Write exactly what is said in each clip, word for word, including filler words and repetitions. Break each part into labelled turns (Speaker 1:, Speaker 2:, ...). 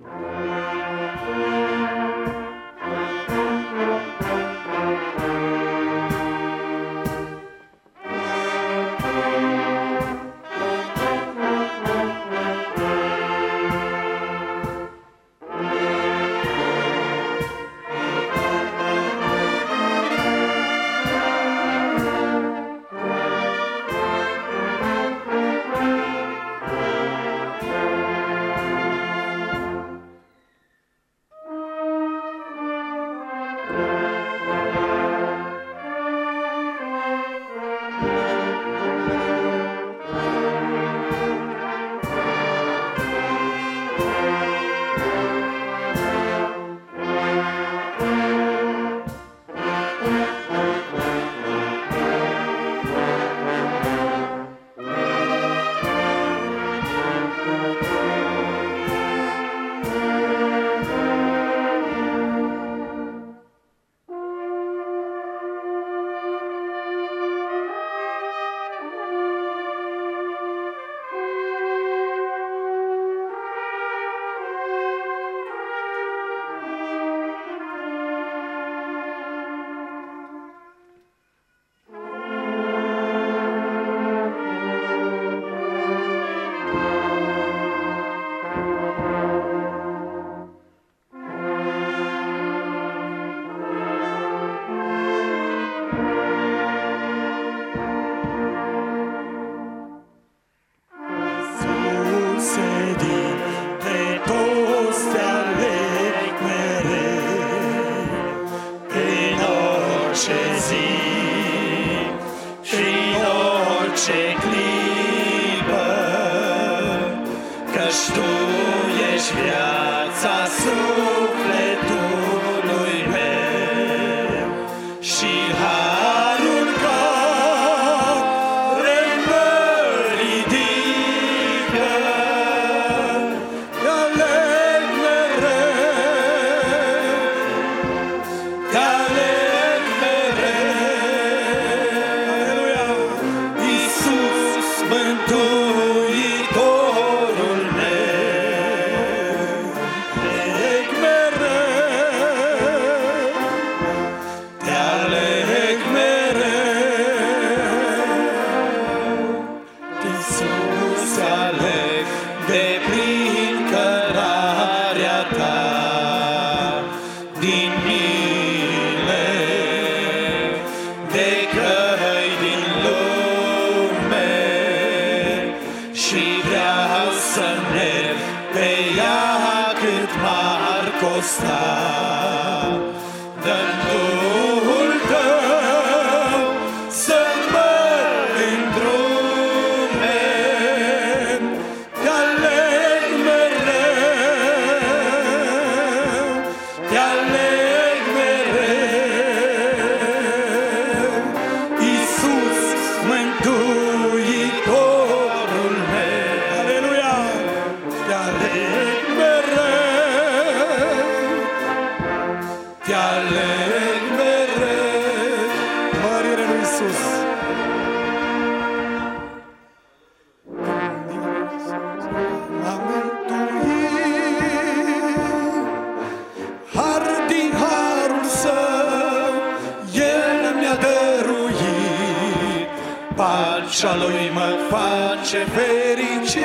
Speaker 1: Pacea Lui mă face fericit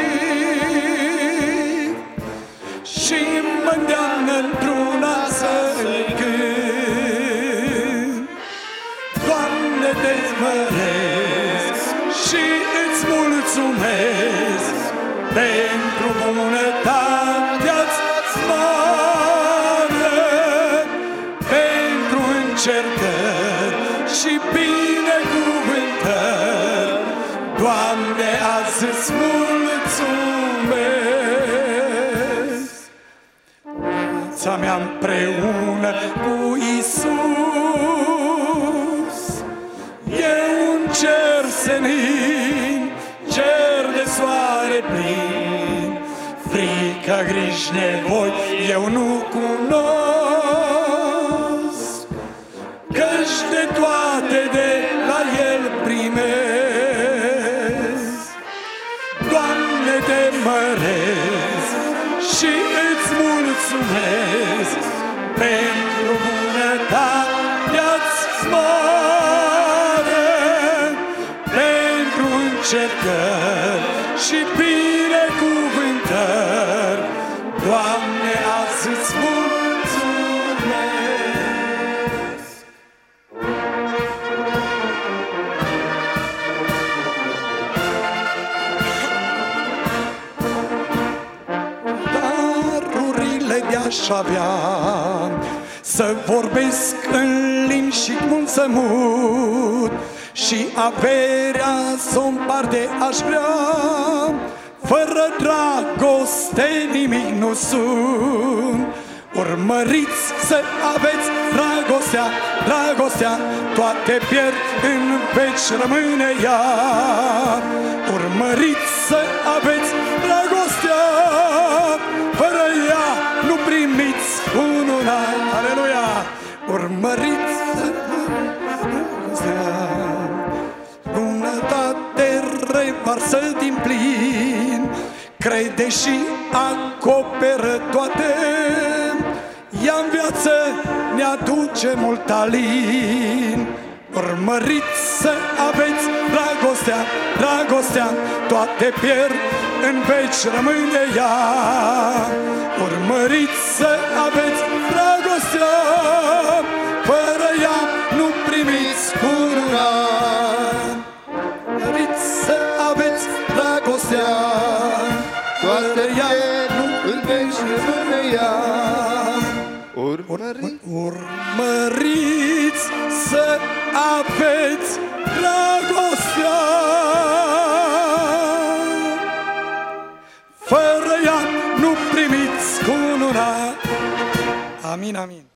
Speaker 1: și mă îndeamnă într-una să-i cânt. Doamne, te-ți măresc și îți mulțumesc pentru bunătatea-ți mare, pentru încercări și binecuvântări. Doamne, azi îți mulțumesc. Viața mea împreună cu Iisus e un cer senin, cer de soare plin. Frică, griji, nevoi eu nu cunosc, căci de toate de la El primesc. Doamne, te măresc și îți mulțumesc mulțumesc pentru bunătatea-ți mare, pentru încercări și binecuvântări. Doamne, azi îți mulțumesc. Darurile de-aș avea să vorbesc în limbi și cum să mut, și averea s-o împarte aș vrea. Fără dragoste nimic nu sunt. Urmăriți să aveți dragostea, dragostea, toate pierd, în veci rămâne ea. Urmăriți să aveți dragostea, fără ea nu primiți ununa. Aleluia! Urmăriți să bunătate revarsă din plin, crede și acoperă toate. Ea în viață ne aduce mult alin. Urmăriți să aveți dragostea, dragostea, toate pierd, în veci rămâne ea. Urmăriți să aveți dragostea, fără ea nu primiți cununa. Urmăriți să aveți dragostea, toate ea nu în veci rămâne ea. Urmăriți, urmăriți să aveți dragostea, fără ea nu primiți cununa. Amin, amin.